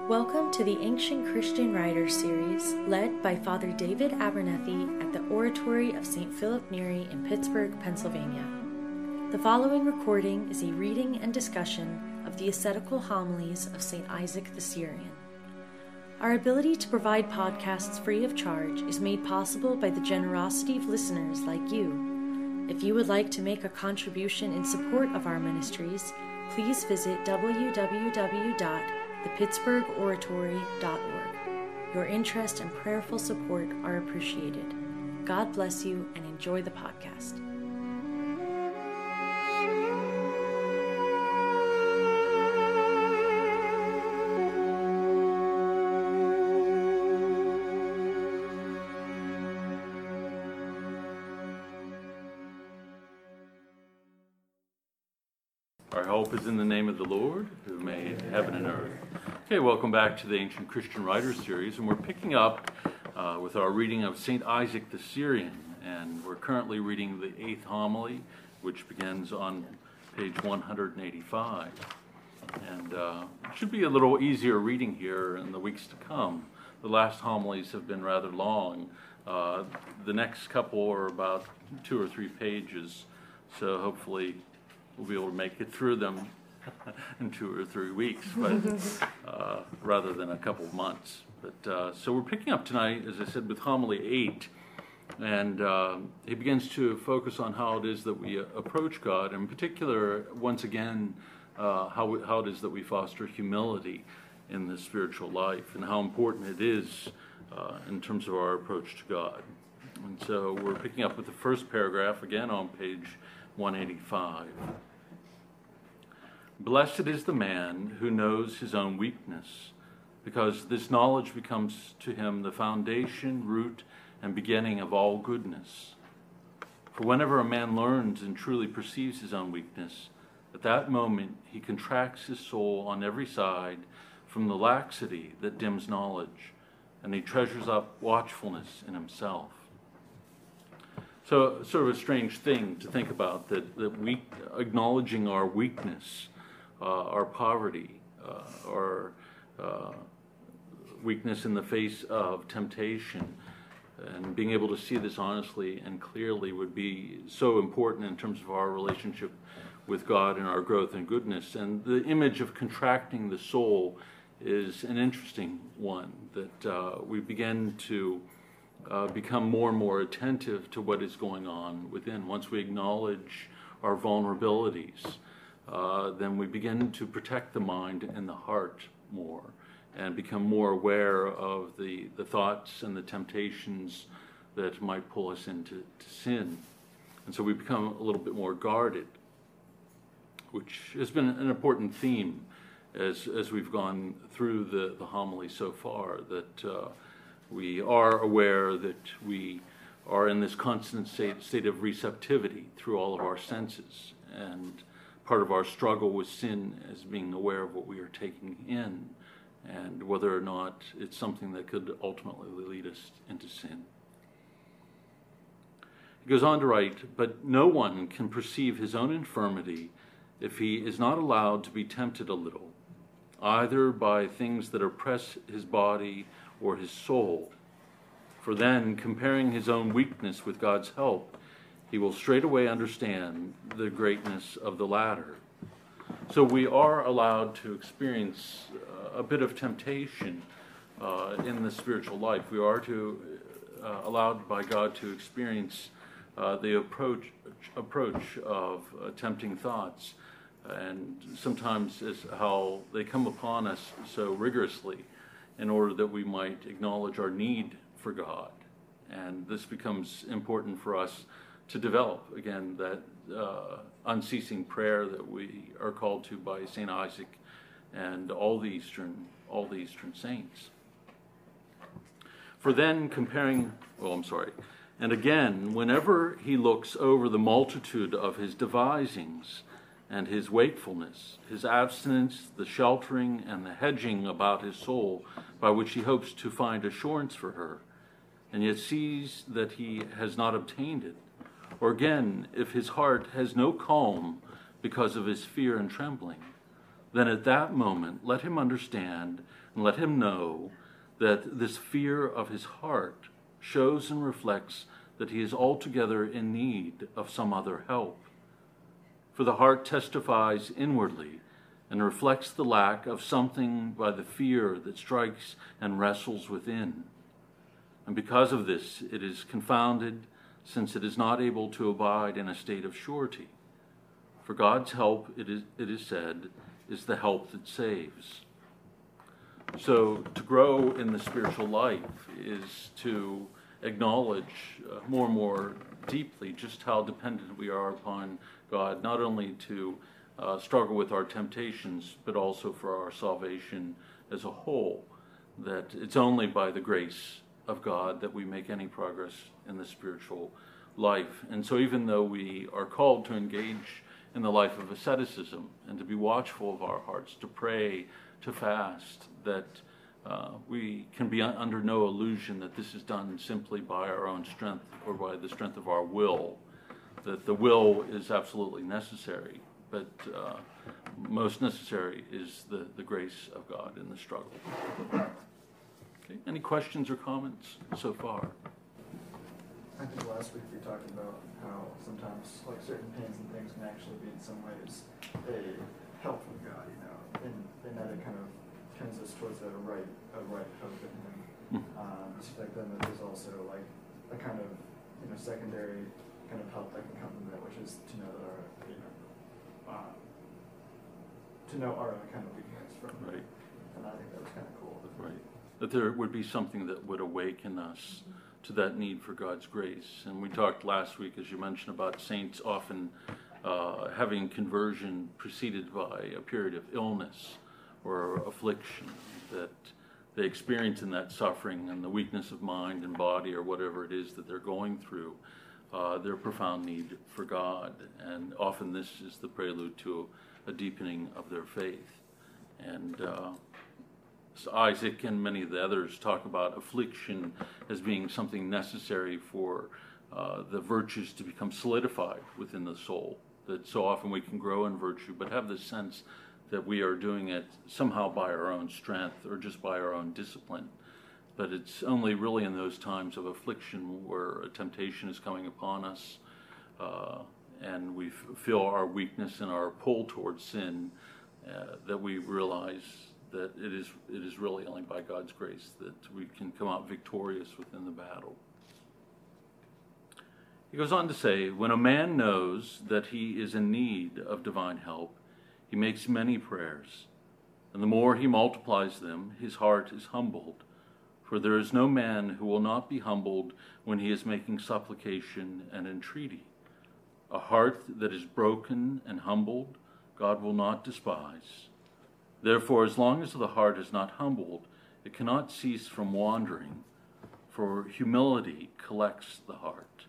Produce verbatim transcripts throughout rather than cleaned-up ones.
Welcome to the Ancient Christian Writers series, led by Father David Abernethy at the Oratory of Saint Philip Neri in Pittsburgh, Pennsylvania. The following recording is a reading and discussion of the ascetical homilies of Saint Isaac the Syrian. Our ability to provide podcasts free of charge is made possible by the generosity of listeners like you. If you would like to make a contribution in support of our ministries, please visit w w w dot the pittsburgh oratory dot org. Your interest and prayerful support are appreciated. God bless you and enjoy the podcast. Our hope is in the name of the Lord, who made heaven and earth. Okay, welcome back to the Ancient Christian Writers series, and we're picking up uh, with our reading of Saint Isaac the Syrian, and we're currently reading the eighth homily, which begins on page one hundred eighty-five. And uh, it should be a little easier reading here in the weeks to come. The last homilies have been rather long. Uh, the next couple are about two or three pages, so hopefully we'll be able to make it through them in two or three weeks, but uh, rather than a couple of months. But uh, so we're picking up tonight, as I said, with homily eight, and uh, he begins to focus on how it is that we approach God, in particular, once again, uh, how how it is that we foster humility in the spiritual life, and how important it is uh, in terms of our approach to God. And so we're picking up with the first paragraph again on page one eighty-five. Blessed is the man who knows his own weakness, because this knowledge becomes to him the foundation, root, and beginning of all goodness. For whenever a man learns and truly perceives his own weakness, at that moment he contracts his soul on every side from the laxity that dims knowledge, and he treasures up watchfulness in himself. So, sort of a strange thing to think about, that, that we, acknowledging our weakness, uh, our poverty, uh, our uh, weakness in the face of temptation, and being able to see this honestly and clearly would be so important in terms of our relationship with God and our growth and goodness. And the image of contracting the soul is an interesting one, that uh, we begin to Uh, become more and more attentive to what is going on within. Once we acknowledge our vulnerabilities, uh, then we begin to protect the mind and the heart more, and become more aware of the, the thoughts and the temptations that might pull us into to sin. And so we become a little bit more guarded, which has been an important theme as, as we've gone through the, the homily so far, that uh, we are aware that we are in this constant state, state of receptivity through all of our senses. And part of our struggle with sin is being aware of what we are taking in, and whether or not it's something that could ultimately lead us into sin. He goes on to write, but no one can perceive his own infirmity if he is not allowed to be tempted a little, either by things that oppress his body or his soul. For then, comparing his own weakness with God's help, he will straightway understand the greatness of the latter. So we are allowed to experience uh, a bit of temptation uh, in the spiritual life. We are to uh, allowed by God to experience uh, the approach approach of uh, tempting thoughts, and sometimes is how they come upon us so rigorously, in order that we might acknowledge our need for God. And this becomes important for us to develop, again, that uh, unceasing prayer that we are called to by Saint Isaac and all the Eastern, all the Eastern saints. For then, comparing, well, I'm sorry, and again, whenever he looks over the multitude of his devisings, and his wakefulness, his abstinence, the sheltering and the hedging about his soul, by which he hopes to find assurance for her, and yet sees that he has not obtained it. Or again, if his heart has no calm because of his fear and trembling, then at that moment let him understand and let him know that this fear of his heart shows and reflects that he is altogether in need of some other help. For the heart testifies inwardly and reflects the lack of something by the fear that strikes and wrestles within. And because of this, it is confounded, since it is not able to abide in a state of surety. For God's help, it is, it is said, is the help that saves. So to grow in the spiritual life is to acknowledge uh, more and more deeply just how dependent we are upon God, not only to uh, struggle with our temptations, but also for our salvation as a whole, that it's only by the grace of God that we make any progress in the spiritual life. And so even though we are called to engage in the life of asceticism and to be watchful of our hearts, to pray, to fast, that uh, we can be un- under no illusion that this is done simply by our own strength or by the strength of our will, that the will is absolutely necessary, but uh, most necessary is the, the grace of God in the struggle. Okay. Any questions or comments so far? I think last week we talked about how sometimes like certain pains and things can actually be in some ways a help from God, you know, and, and that it kind of turns us towards a right a right hope in Him. Mm-hmm. Um, just like then that there's also like a kind of you know secondary kind of help that can come from that, which is to know that our you know uh, to know our own kind of weakness from Right. And I think that was kind of cool. Right. That there would be something that would awaken us to that need for God's grace. And we talked last week, as you mentioned, about saints often uh, having conversion preceded by a period of illness or affliction, that they experience in that suffering and the weakness of mind and body or whatever it is that they're going through, uh, their profound need for God. And often this is the prelude to a deepening of their faith. And uh, so Isaac and many of the others talk about affliction as being something necessary for uh, the virtues to become solidified within the soul. That so often we can grow in virtue, but have this sense that we are doing it somehow by our own strength or just by our own discipline. But it's only really in those times of affliction where a temptation is coming upon us uh, and we f- feel our weakness and our pull towards sin uh, that we realize that it is it is really only by God's grace that we can come out victorious within the battle. He goes on to say, when a man knows that he is in need of divine help, he makes many prayers, and the more he multiplies them, his heart is humbled. For there is no man who will not be humbled when he is making supplication and entreaty. A heart that is broken and humbled, God will not despise. Therefore, as long as the heart is not humbled, it cannot cease from wandering, for humility collects the heart.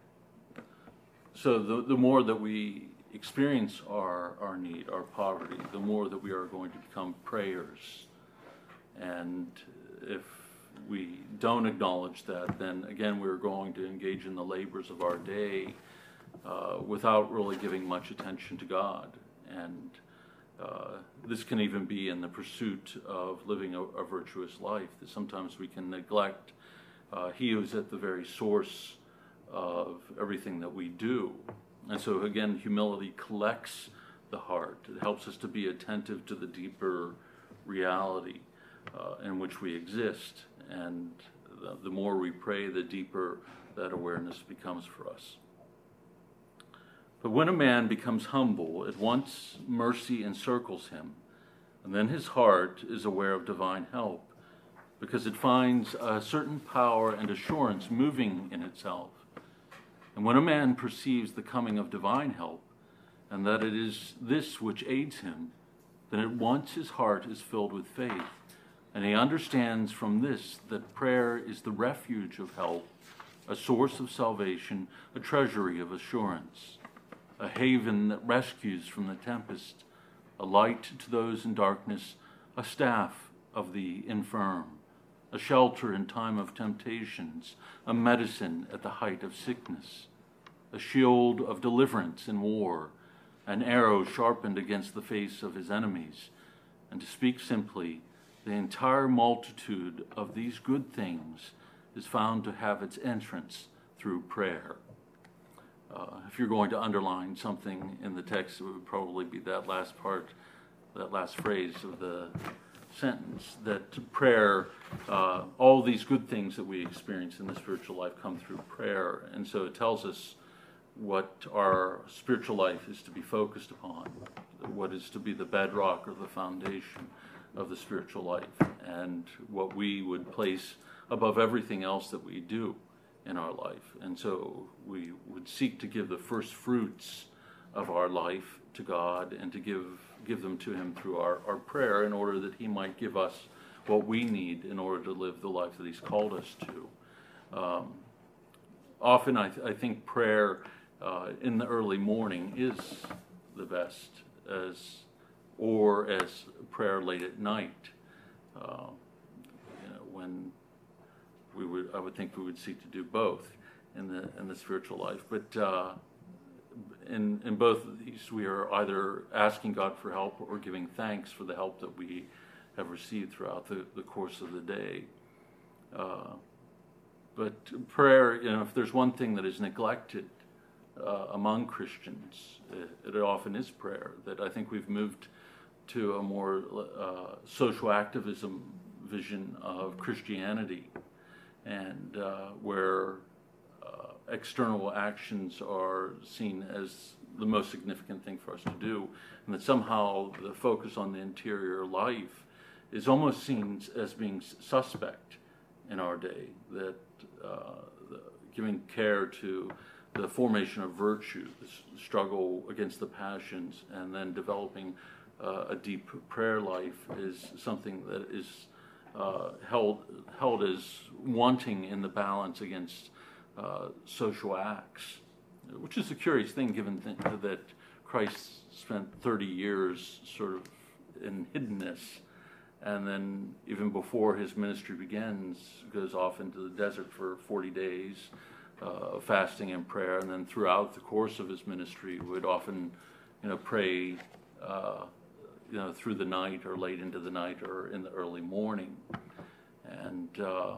So the, the more that we experience our, our need, our poverty, the more that we are going to become prayers. And if we don't acknowledge that, then again we're going to engage in the labors of our day uh, without really giving much attention to God. And Uh, this can even be in the pursuit of living a, a virtuous life, that sometimes we can neglect uh, He who is at the very source of everything that we do. And so again, humility collects the heart. It helps us to be attentive to the deeper reality uh, in which we exist. And the, the more we pray, the deeper that awareness becomes for us. But when a man becomes humble, at once mercy encircles him, and then his heart is aware of divine help, because it finds a certain power and assurance moving in itself. And when a man perceives the coming of divine help, and that it is this which aids him, then at once his heart is filled with faith, and he understands from this that prayer is the refuge of help, a source of salvation, a treasury of assurance, a haven that rescues from the tempest, a light to those in darkness, a staff of the infirm, a shelter in time of temptations, a medicine at the height of sickness, a shield of deliverance in war, an arrow sharpened against the face of his enemies, And to speak simply, the entire multitude of these good things is found to have its entrance through prayer. Uh, if you're going to underline something in the text, it would probably be that last part, that last phrase of the sentence, that prayer, uh, all these good things that we experience in the spiritual life come through prayer. And so it tells us what our spiritual life is to be focused upon, what is to be the bedrock or the foundation of the spiritual life, and what we would place above everything else that we do in our life. And so we would seek to give the first fruits of our life to God and to give give them to him through our, our prayer, in order that he might give us what we need in order to live the life that he's called us to. Um, often I, th- I think prayer uh, in the early morning is the best, as or as prayer late at night. Uh, you know, when we would, I would think we would seek to do both in the in the spiritual life. But uh, in in both of these, we are either asking God for help or giving thanks for the help that we have received throughout the, the course of the day. Uh, but prayer, you know, if there's one thing that is neglected uh, among Christians, it, it often is prayer. That I think we've moved to a more uh, social activism vision of Christianity, and uh, where uh, external actions are seen as the most significant thing for us to do, and that somehow the focus on the interior life is almost seen as being suspect in our day, that uh, the, giving care to the formation of virtue, the struggle against the passions, and then developing uh, a deep prayer life is something that is uh, held held as wanting in the balance against uh, social acts, which is a curious thing, given th- that Christ spent thirty years sort of in hiddenness, and then even before his ministry begins, goes off into the desert for forty days, uh, fasting and prayer, and then throughout the course of his ministry would often, you know, pray, uh, you know, through the night or late into the night or in the early morning, and uh,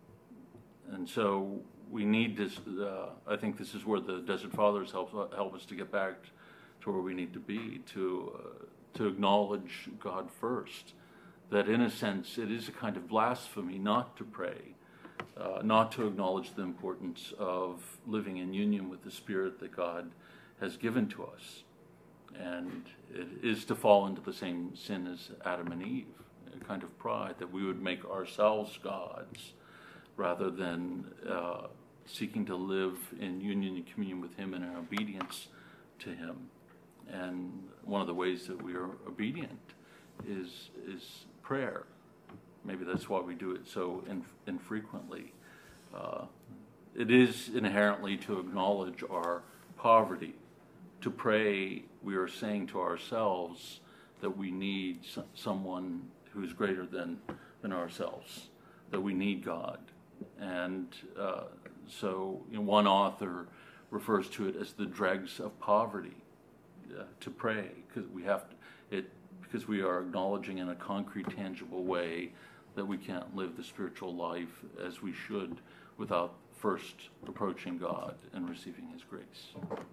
and so we need this. Uh, I think this is where the Desert Fathers help help us to get back to where we need to be, to uh, to acknowledge God first. That in a sense it is a kind of blasphemy not to pray, uh, not to acknowledge the importance of living in union with the Spirit that God has given to us. And it is to fall into the same sin as Adam and Eve, a kind of pride, that we would make ourselves gods rather than uh, seeking to live in union and communion with him and in obedience to him. And one of the ways that we are obedient is is prayer. Maybe that's why we do it so inf- infrequently. Uh, it is inherently to acknowledge our poverty. To pray, we are saying to ourselves that we need s- someone who's greater than than ourselves, that we need God. And uh, so you know, one author refers to it as the dregs of poverty, uh, to pray, because we have to, it because we are acknowledging in a concrete, tangible way that we can't live the spiritual life as we should without first approaching God and receiving his grace.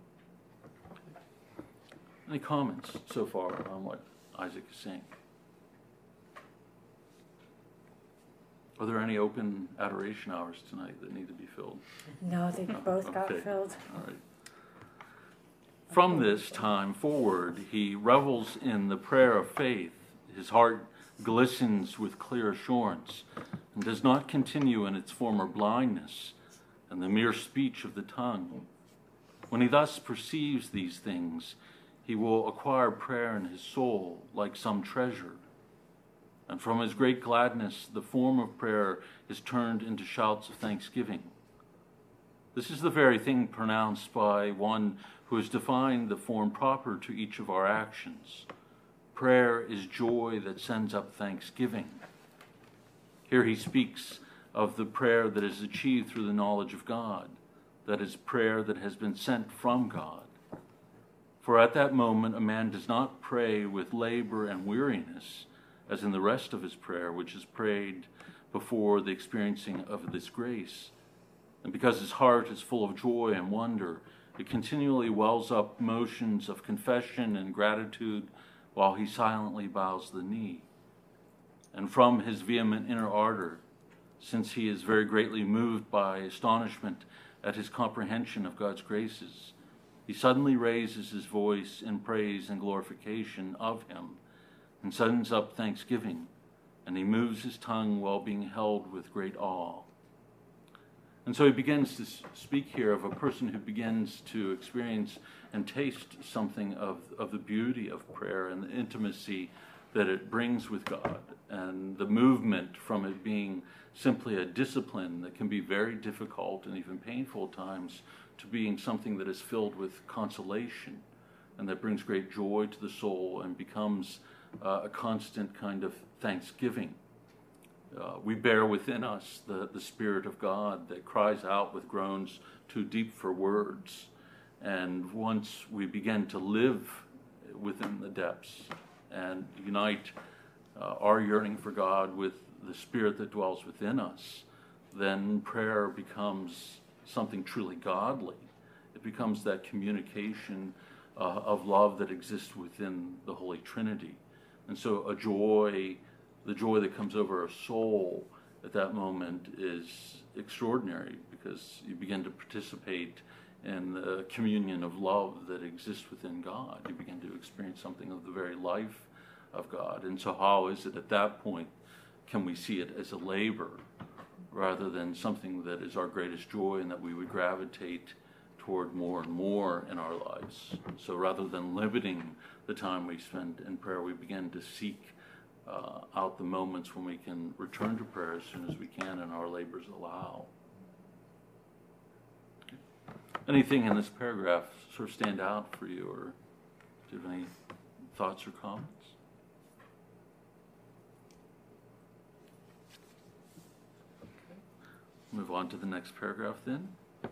Any comments so far on what Isaac is saying? Are there any open adoration hours tonight that need to be filled? No, they No? both got Okay. filled. All right. From this time forward, he revels in the prayer of faith. His heart glistens with clear assurance and does not continue in its former blindness and the mere speech of the tongue. When he thus perceives these things, he will acquire prayer in his soul like some treasure. And from his great gladness, the form of prayer is turned into shouts of thanksgiving. This is the very thing pronounced by one who has defined the form proper to each of our actions. Prayer is joy that sends up thanksgiving. Here he speaks of the prayer that is achieved through the knowledge of God, that is, prayer that has been sent from God. For at that moment, a man does not pray with labor and weariness, as in the rest of his prayer, which is prayed before the experiencing of this grace. And because his heart is full of joy and wonder, it continually wells up motions of confession and gratitude while he silently bows the knee. And from his vehement inner ardor, since he is very greatly moved by astonishment at his comprehension of God's graces, he suddenly raises his voice in praise and glorification of him, and sends up thanksgiving, and he moves his tongue while being held with great awe. And so he begins to speak here of a person who begins to experience and taste something of, of the beauty of prayer and the intimacy that it brings with God, and the movement from it being simply a discipline that can be very difficult and even painful at times, to being something that is filled with consolation and that brings great joy to the soul and becomes uh, a constant kind of thanksgiving. Uh, we bear within us the, the Spirit of God that cries out with groans too deep for words. And once we begin to live within the depths and unite uh, our yearning for God with the Spirit that dwells within us, then prayer becomes something truly godly. It becomes that communication uh, of love that exists within the Holy Trinity. And so a joy, the joy that comes over a soul at that moment is extraordinary, because you begin to participate in the communion of love that exists within God. You begin to experience something of the very life of God. And so how is it at that point can we see it as a labor rather than something that is our greatest joy and that we would gravitate toward more and more in our lives? So rather than limiting the time we spend in prayer, we begin to seek uh, out the moments when we can return to prayer as soon as we can and our labors allow. Anything in this paragraph sort of stand out for you, or do you have any thoughts or comments? Move on to the next paragraph then.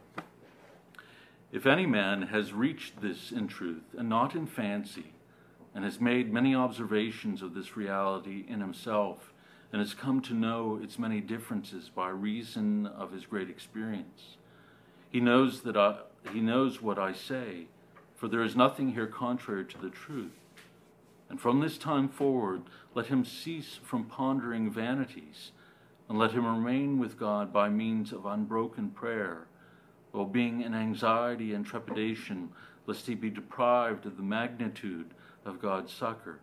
If any man has reached this in truth, and not in fancy, and has made many observations of this reality in himself, and has come to know its many differences by reason of his great experience, he knows that I, he knows what I say, for there is nothing here contrary to the truth. And from this time forward, let him cease from pondering vanities, and let him remain with God by means of unbroken prayer, while being in anxiety and trepidation, lest he be deprived of the magnitude of God's succor.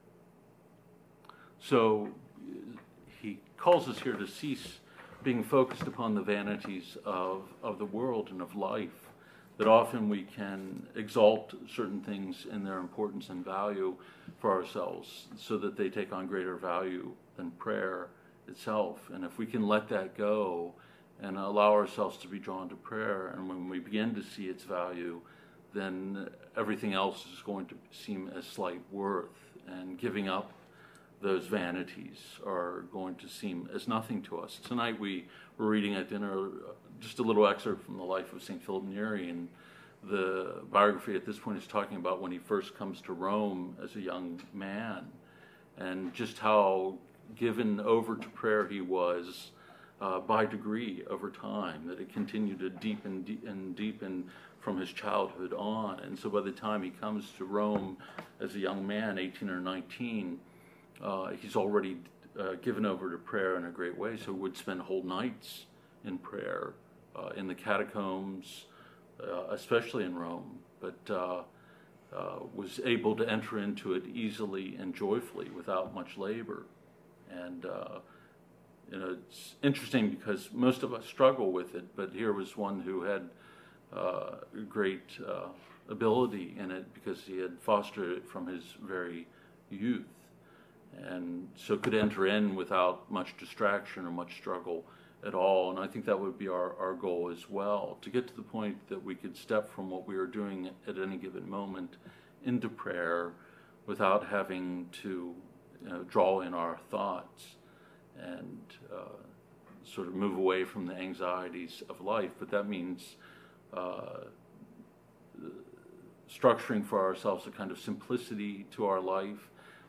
So he calls us here to cease being focused upon the vanities of, of the world and of life, that often we can exalt certain things in their importance and value for ourselves so that they take on greater value than prayer itself. And if we can let that go and allow ourselves to be drawn to prayer, and when we begin to see its value, then everything else is going to seem as slight worth, and giving up those vanities are going to seem as nothing to us. Tonight we were reading at dinner just a little excerpt from the life of Saint Philip Neri, and the biography at this point is talking about when he first comes to Rome as a young man, and just how given over to prayer he was uh, by degree over time, that it continued to deepen de- and deepen from his childhood on. And so by the time he comes to Rome as a young man, eighteen or nineteen, uh, he's already uh, given over to prayer in a great way, so would spend whole nights in prayer uh, in the catacombs, uh, especially in Rome, but uh, uh, was able to enter into it easily and joyfully without much labor. And uh, you know, it's interesting because most of us struggle with it, but here was one who had uh, great uh, ability in it because he had fostered it from his very youth, and so could enter in without much distraction or much struggle at all. And I think that would be our, our goal as well, to get to the point that we could step from what we are doing at any given moment into prayer without having to you know, draw in our thoughts and uh, sort of move away from the anxieties of life. But that means uh, structuring for ourselves a kind of simplicity to our life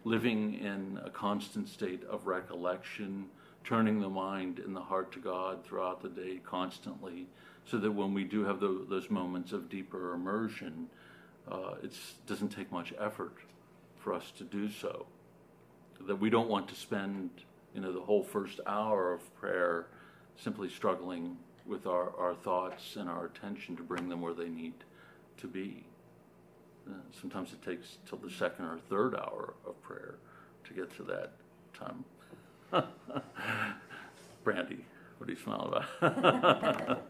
living in a constant state of recollection, turning the mind and the heart to God throughout the day constantly, so that when we do have the, those moments of deeper immersion, uh, it doesn't take much effort for us to do so. That we don't want to spend, you know, the whole first hour of prayer simply struggling with our, our thoughts and our attention to bring them where they need to be. Uh, sometimes it takes till the second or third hour of prayer to get to that time. Brandy, what do you smile about?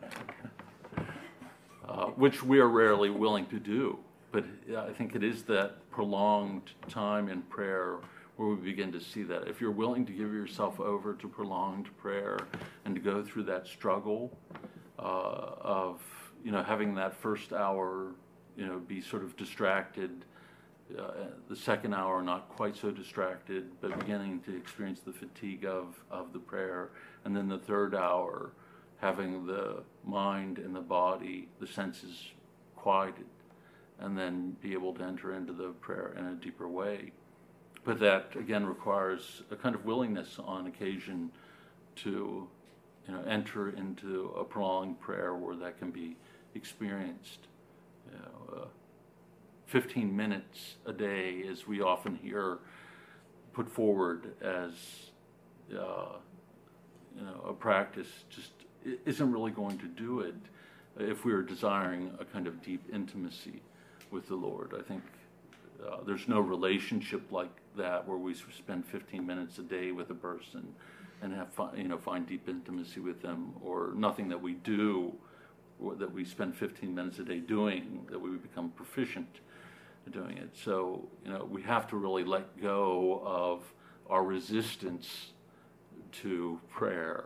uh, which we are rarely willing to do. But I think it is that prolonged time in prayer where we begin to see that. If you're willing to give yourself over to prolonged prayer and to go through that struggle uh, of, you know, having that first hour, you know, be sort of distracted, uh, the second hour not quite so distracted, but beginning to experience the fatigue of, of the prayer, and then the third hour having the mind and the body, the senses quieted, and then be able to enter into the prayer in a deeper way. But that, again, requires a kind of willingness on occasion to, you know, enter into a prolonged prayer where that can be experienced. You know, uh, fifteen minutes a day, as we often hear put forward as, uh, you know, a practice, just isn't really going to do it if we are desiring a kind of deep intimacy with the Lord. I think uh, there's no relationship like that where we spend fifteen minutes a day with a person and have fi- you know find deep intimacy with them, or nothing that we do or that we spend fifteen minutes a day doing that we become proficient at doing it. So you know we have to really let go of our resistance to prayer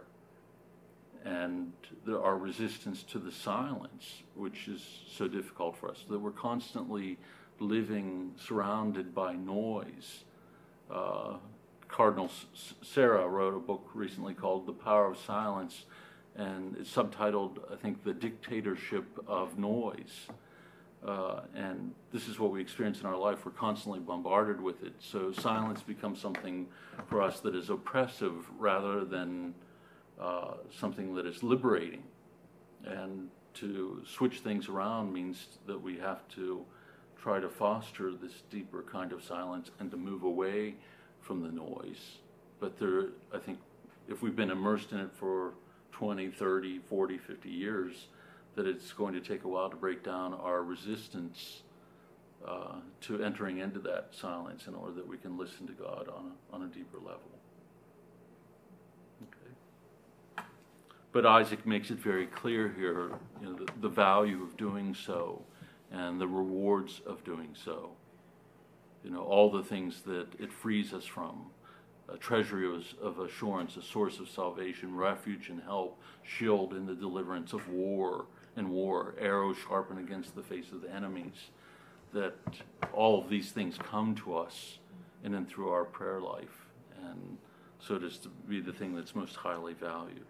and the, our resistance to the silence, which is so difficult for us, that we're constantly living surrounded by noise. Uh, Cardinal S- Sarah wrote a book recently called The Power of Silence, and it's subtitled, I think, The Dictatorship of Noise. Uh, and this is what we experience in our life. We're constantly bombarded with it. So silence becomes something for us that is oppressive rather than uh, something that is liberating. And to switch things around means that we have to try to foster this deeper kind of silence and to move away from the noise. But there, I think, if we've been immersed in it for twenty, thirty, forty, fifty years, that it's going to take a while to break down our resistance uh, to entering into that silence in order that we can listen to God on a, on a deeper level. Okay. But Isaac makes it very clear here, you know, the, the value of doing so and the rewards of doing so. You know, all the things that it frees us from. A treasury of, of assurance, a source of salvation, refuge and help, shield in the deliverance of war and war, arrows sharpened against the face of the enemies. That all of these things come to us in and through our prayer life. And so it is to be the thing that's most highly valued.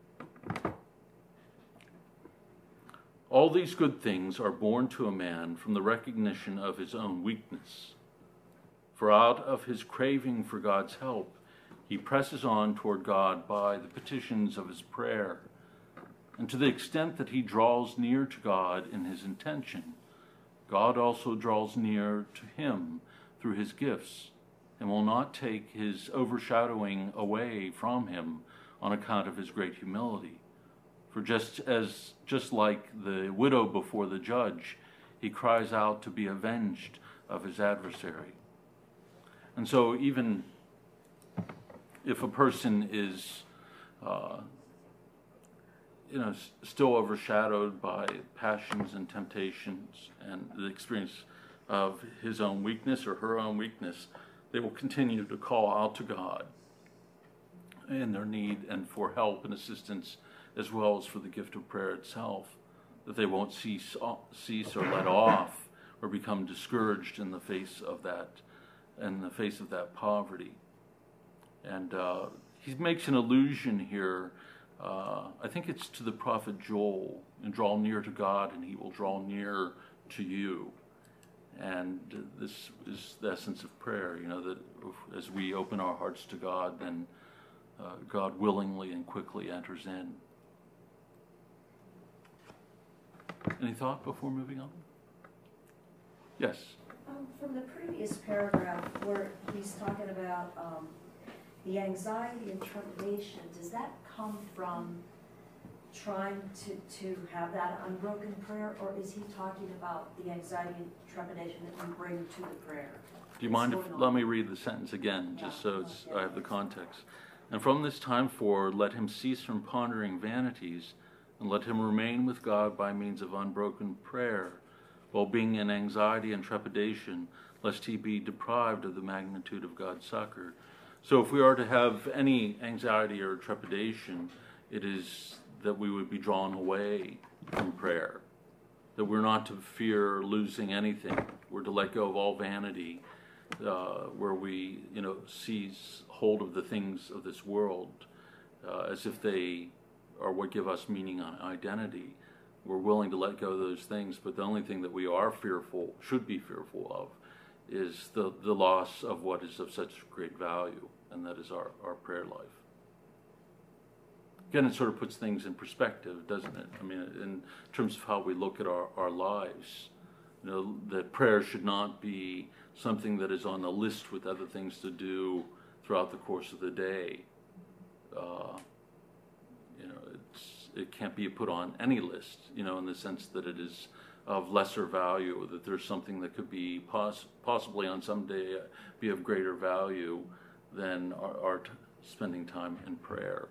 All these good things are born to a man from the recognition of his own weakness. For out of his craving for God's help, he presses on toward God by the petitions of his prayer. And to the extent that he draws near to God in his intention, God also draws near to him through his gifts, and will not take his overshadowing away from him on account of his great humility. For just as, just like the widow before the judge, he cries out to be avenged of his adversary. And so even if a person is, uh, you know, s- still overshadowed by passions and temptations and the experience of his own weakness or her own weakness, they will continue to call out to God in their need and for help and assistance, as well as for the gift of prayer itself, that they won't cease, cease or let off or become discouraged in the face of that in the face of that poverty. And uh, he makes an allusion here, uh, I think it's to the prophet Joel, and draw near to God and he will draw near to you. And this is the essence of prayer, you know, that as we open our hearts to God, then uh, God willingly and quickly enters in. Any thought before moving on? Yes. Um, from the previous paragraph where he's talking about um, the anxiety and trepidation, does that come from trying to, to have that unbroken prayer, or is he talking about the anxiety and trepidation that you bring to the prayer? Do you mind if, let me read the sentence again, just so it's, I have the context. And from this time forward, let him cease from pondering vanities, and let him remain with God by means of unbroken prayer, while being in anxiety and trepidation, lest he be deprived of the magnitude of God's succor. So if we are to have any anxiety or trepidation, it is that we would be drawn away from prayer, that we're not to fear losing anything. We're to let go of all vanity, uh, where we, you know, seize hold of the things of this world uh, as if they are what give us meaning and identity. We're willing to let go of those things, but the only thing that we are fearful, should be fearful of, is the, the loss of what is of such great value, and that is our, our prayer life. Again, it sort of puts things in perspective, doesn't it? I mean, in terms of how we look at our, our lives, you know, that prayer should not be something that is on the list with other things to do throughout the course of the day. Uh, you know, it's, it can't be put on any list, you know, in the sense that it is of lesser value, that there's something that could be poss- possibly on some day be of greater value than our, our t- spending time in prayer.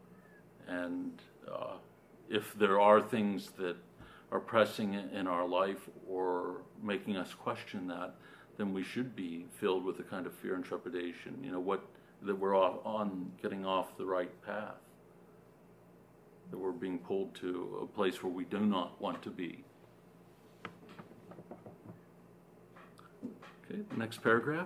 And uh, if there are things that are pressing in our life or making us question that, then we should be filled with a kind of fear and trepidation, you know, what that we're off, on getting off the right path, that we're being pulled to a place where we do not want to be. Okay, the next paragraph.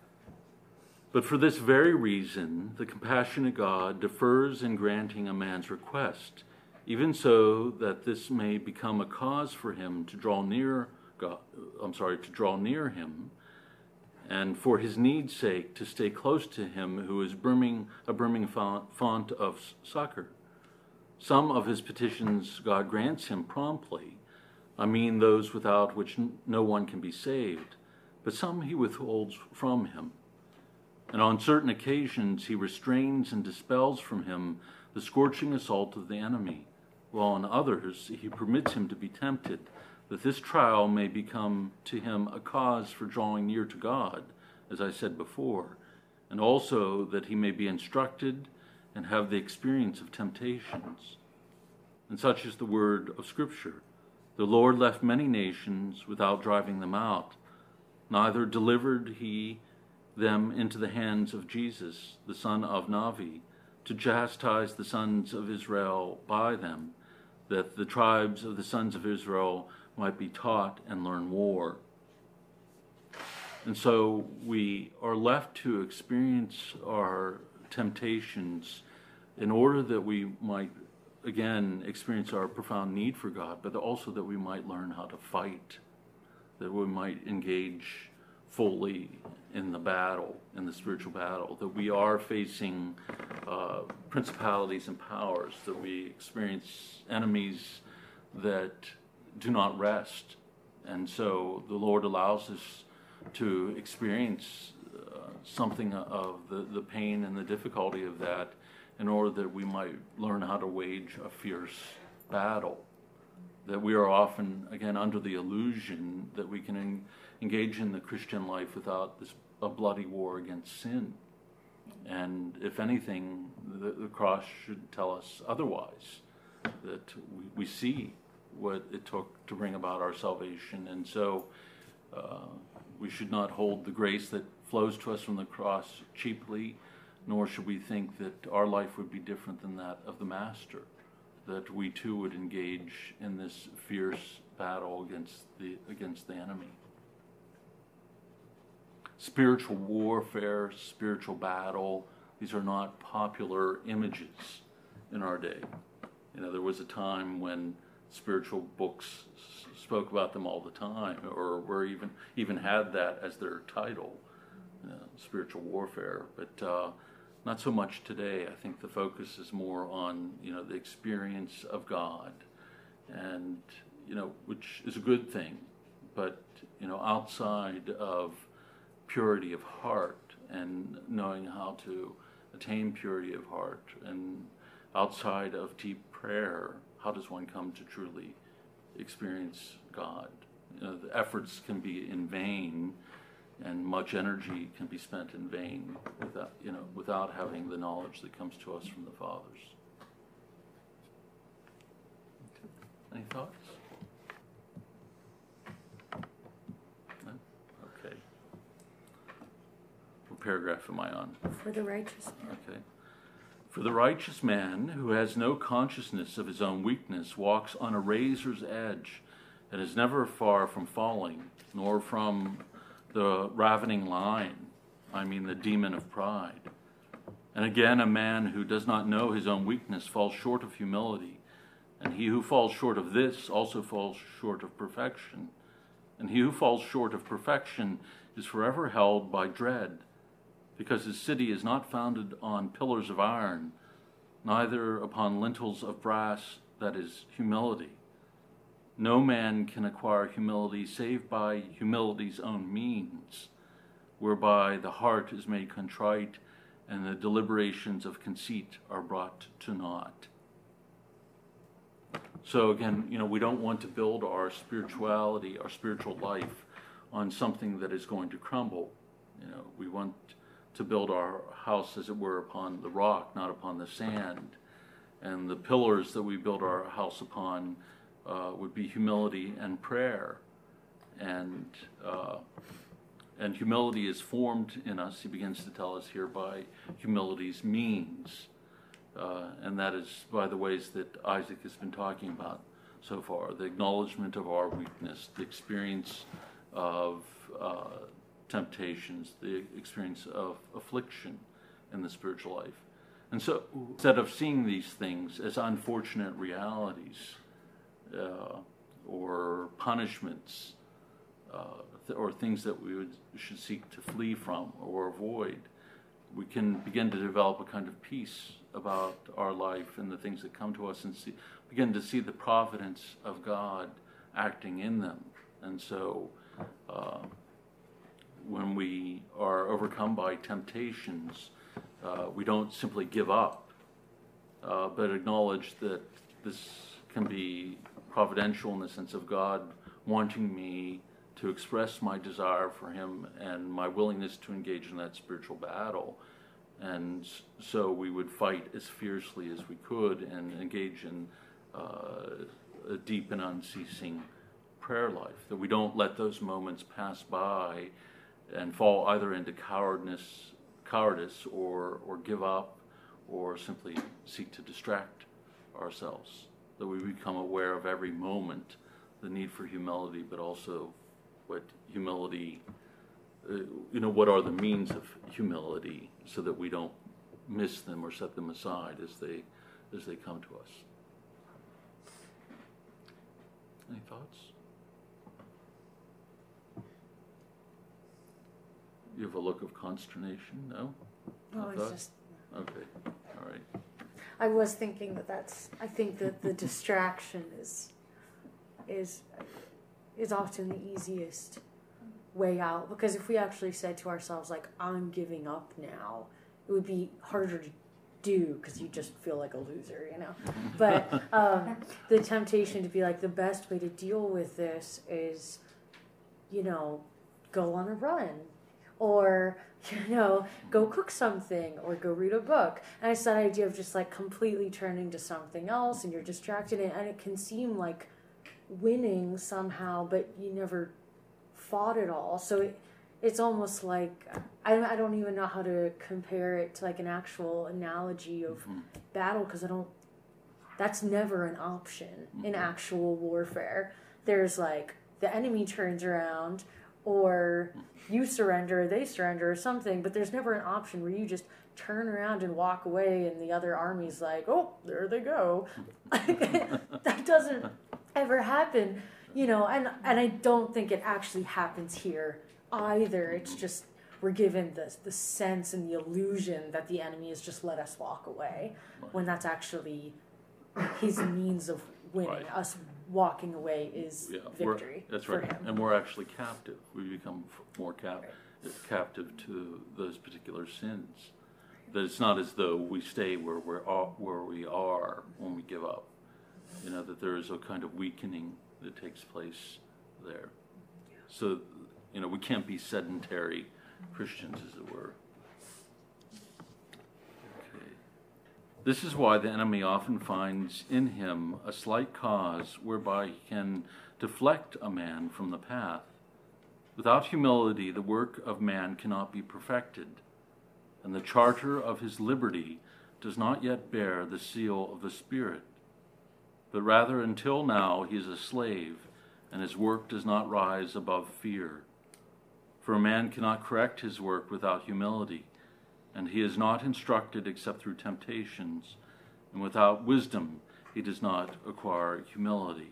But for this very reason, the compassionate God defers in granting a man's request, even so that this may become a cause for him to draw near God, I'm sorry, to draw near him, and for his need's sake to stay close to him who is brimming, a brimming font, font of succor. Some of his petitions God grants him promptly, I mean those without which no one can be saved, but some he withholds from him. And on certain occasions he restrains and dispels from him the scorching assault of the enemy, while on others he permits him to be tempted, that this trial may become to him a cause for drawing near to God, as I said before, and also that he may be instructed and have the experience of temptations. And such is the word of Scripture. The Lord left many nations without driving them out, neither delivered he them into the hands of Jesus, the son of Navi, to chastise the sons of Israel by them, that the tribes of the sons of Israel might be taught and learn war. And so we are left to experience our temptations in order that we might, again, experience our profound need for God, but also that we might learn how to fight, that we might engage fully in the battle, in the spiritual battle, that we are facing uh, principalities and powers, that we experience enemies that do not rest. And so the Lord allows us to experience uh, something of the, the pain and the difficulty of that in order that we might learn how to wage a fierce battle. That we are often, again, under the illusion that we can en- engage in the Christian life without this a bloody war against sin. And if anything, the, the cross should tell us otherwise, that we, we see what it took to bring about our salvation. And so uh, we should not hold the grace that flows to us from the cross cheaply, nor should we think that our life would be different than that of the Master, that we too would engage in this fierce battle against the against the enemy. Spiritual warfare, spiritual battle, these are not popular images in our day. You know, there was a time when spiritual books s- spoke about them all the time, or were even even had that as their title, you know, spiritual warfare. But uh, not so much today. I think the focus is more on, you know, the experience of God, and you know, which is a good thing, but you know, outside of purity of heart and knowing how to attain purity of heart, and outside of deep prayer, how does one come to truly experience God? You know, the efforts can be in vain, and much energy can be spent in vain without, you know, without having the knowledge that comes to us from the Fathers. Any thoughts? No? Okay. What paragraph am I on? For the righteous man. Okay. For the righteous man who has no consciousness of his own weakness walks on a razor's edge and is never far from falling, nor from the ravening lion, I mean the demon of pride. And again, a man who does not know his own weakness falls short of humility, and he who falls short of this also falls short of perfection. And he who falls short of perfection is forever held by dread, because his city is not founded on pillars of iron, neither upon lintels of brass, that is, humility. No man can acquire humility save by humility's own means, whereby the heart is made contrite and the deliberations of conceit are brought to naught. So again, you know, we don't want to build our spirituality, our spiritual life on something that is going to crumble. You know, we want to build our house, as it were, upon the rock, not upon the sand. And the pillars that we build our house upon uh, would be humility and prayer. And uh, and humility is formed in us, he begins to tell us here, by humility's means. Uh, and that is by the ways that Isaac has been talking about so far. The acknowledgement of our weakness, the experience of uh, temptations, the experience of affliction in the spiritual life. And so instead of seeing these things as unfortunate realities uh, or punishments uh, th- or things that we would, should seek to flee from or avoid, we can begin to develop a kind of peace about our life and the things that come to us, and see, begin to see the providence of God acting in them. And so uh, when we are overcome by temptations, uh, we don't simply give up, uh, but acknowledge that this can be providential in the sense of God wanting me to express my desire for Him and my willingness to engage in that spiritual battle. And so we would fight as fiercely as we could and engage in uh, a deep and unceasing prayer life, that we don't let those moments pass by and fall either into cowardness, cowardice or, or give up, or simply seek to distract ourselves, that we become aware of every moment the need for humility, but also what humility, uh, you know, what are the means of humility, so that we don't miss them or set them aside as they as they come to us. Any thoughts? You have a look of consternation? No? No, No it's thoughts? just. Okay. All right. I was thinking that that's. I think that the distraction is, is, is often the easiest way out, because if we actually said to ourselves like, "I'm giving up now," it would be harder to do because you just feel like a loser, you know. But um, the temptation to be like, the best way to deal with this is, you know, go on a run. Or, you know, go cook something, or go read a book. And it's that idea of just like completely turning to something else, and you're distracted, and it can seem like winning somehow, but you never fought at all. So it, it's almost like, I, I don't even know how to compare it to like an actual analogy of Mm-hmm. battle, because I don't, that's never an option in Mhm. actual warfare. There's like, the enemy turns around, or you surrender, or they surrender, or something, but there's never an option where you just turn around and walk away and the other army's like, oh, there they go. That doesn't ever happen, you know, and, and I don't think it actually happens here either. It's just we're given the, the sense and the illusion that the enemy has just let us walk away, when that's actually his means of winning. Right. Us walking away is Yeah, victory that's for right. him. And we're actually captive. We become f- more cap- captive to those particular sins. That it's not as though we stay where we're all, where we are when we give up. You know, that there is a kind of weakening that takes place there. So, you know, we can't be sedentary Christians, as it were. Okay. This is why the enemy often finds in him a slight cause whereby he can deflect a man from the path. Without humility, the work of man cannot be perfected, and the charter of his liberty does not yet bear the seal of the Spirit. But rather, until now, he is a slave, and his work does not rise above fear. For a man cannot correct his work without humility, and he is not instructed except through temptations, and without wisdom he does not acquire humility.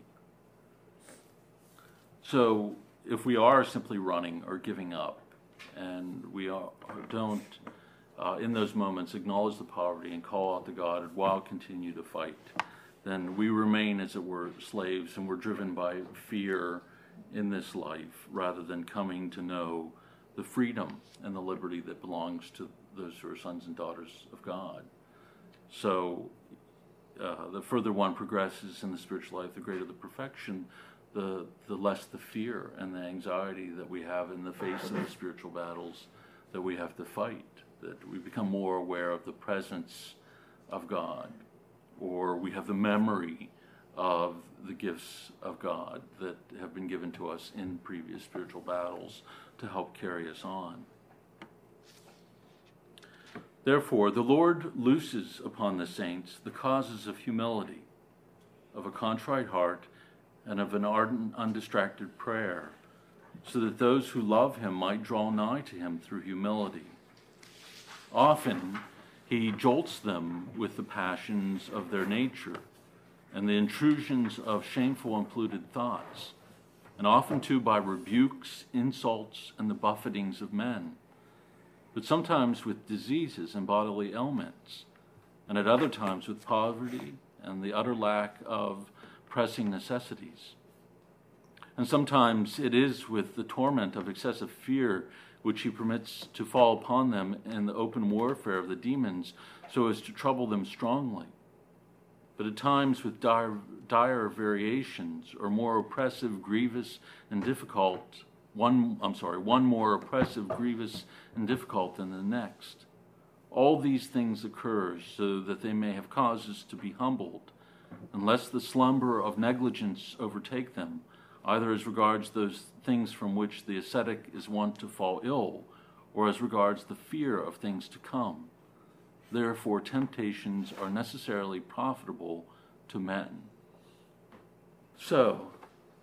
So, if we are simply running or giving up, and we are, don't, uh, in those moments, acknowledge the poverty and call out to God while continue to fight, then we remain, as it were, slaves, and we're driven by fear in this life rather than coming to know the freedom and the liberty that belongs to those who are sons and daughters of God. So uh, the further one progresses in the spiritual life, the greater the perfection, the, the less the fear and the anxiety that we have in the face of the spiritual battles that we have to fight, that we become more aware of the presence of God, or we have the memory of the gifts of God that have been given to us in previous spiritual battles to help carry us on. Therefore, the Lord looses upon the saints the causes of humility, of a contrite heart, and of an ardent, undistracted prayer, so that those who love him might draw nigh to him through humility. Often, he jolts them with the passions of their nature and the intrusions of shameful and polluted thoughts, and often too by rebukes, insults, and the buffetings of men, but sometimes with diseases and bodily ailments, and at other times with poverty and the utter lack of pressing necessities. And sometimes it is with the torment of excessive fear which he permits to fall upon them in the open warfare of the demons so as to trouble them strongly. But at times with dire, dire variations, or more oppressive, grievous, and difficult, one, I'm sorry, one more oppressive, grievous, and difficult than the next. All these things occur so that they may have causes to be humbled, unless the slumber of negligence overtake them, either as regards those things from which the ascetic is wont to fall ill, or as regards the fear of things to come. Therefore, temptations are necessarily profitable to men. So,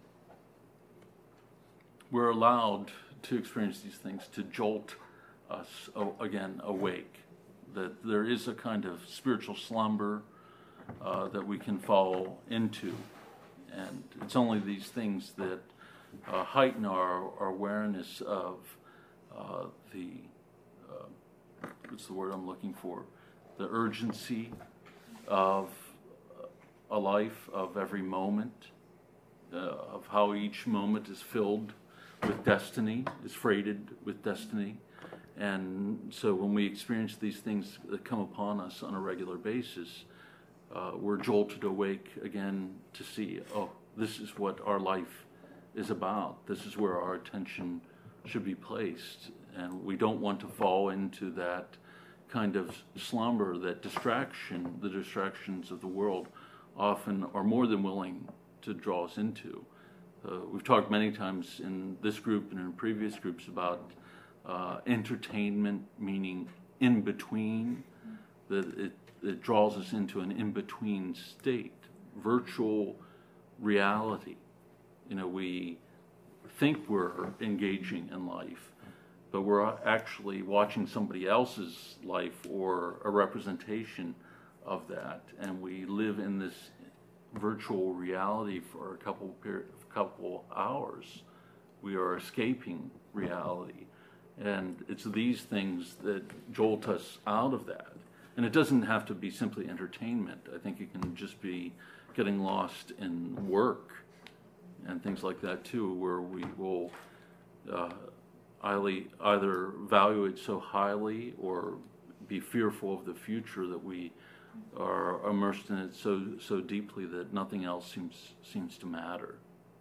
we're allowed to experience these things to jolt us, again, awake. That there is a kind of spiritual slumber uh, that we can fall into. And it's only these things that uh, heighten our, our awareness of uh, the, uh, what's the word I'm looking for? The urgency of a life, of every moment, uh, of how each moment is filled with destiny, is freighted with destiny. And so when we experience these things that come upon us on a regular basis, uh, we're jolted awake again to see, oh, this is what our life is about. This is where our attention should be placed. And we don't want to fall into that kind of slumber, that distraction, the distractions of the world often are more than willing to draw us into. Uh, we've talked many times in this group and in previous groups about uh, entertainment, meaning in between, that it, it draws us into an in-between state, virtual reality. You know, we think we're engaging in life, but we're actually watching somebody else's life or a representation of that, and we live in this virtual reality for a couple per- couple hours. We are escaping reality, and it's these things that jolt us out of that. And it doesn't have to be simply entertainment. I think it can just be getting lost in work and things like that too, where we will uh, highly, either value it so highly or be fearful of the future that we are immersed in it so so deeply that nothing else seems seems to matter.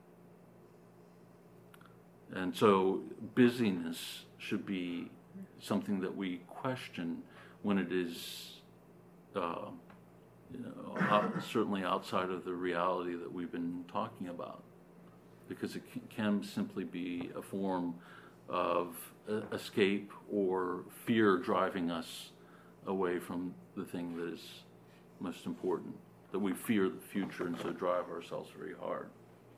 And so busyness should be something that we question when it is uh, you know, out, certainly outside of the reality that we've been talking about, because it can simply be a form of uh, escape or fear driving us away from the thing that is most important, that we fear the future and so drive ourselves very hard.